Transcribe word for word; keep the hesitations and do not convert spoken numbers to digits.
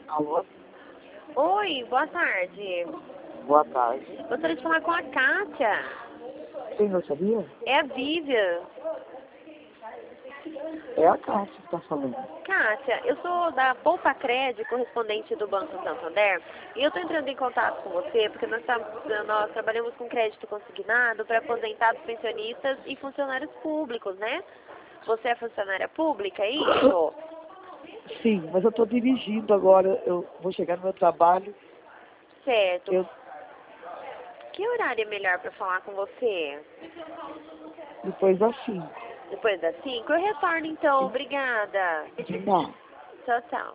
Alô? Oi, boa tarde. Boa tarde. Gostaria de falar com a Kátia. Quem gostaria? É a Vivian. É a Cátia que está falando. Kátia, eu sou da Poupa Cred, correspondente do Banco Santander, e eu estou entrando em contato com você porque nós, tam- nós trabalhamos com crédito consignado para aposentados, pensionistas e funcionários públicos, né? Você é funcionária pública, é isso? Sim, mas eu estou dirigindo agora. Eu vou chegar no meu trabalho. Certo. Eu, Que horário é melhor para falar com você? depois das cinco. Depois das cinco? Eu retorno então, obrigada. De nada. Tchau, tchau.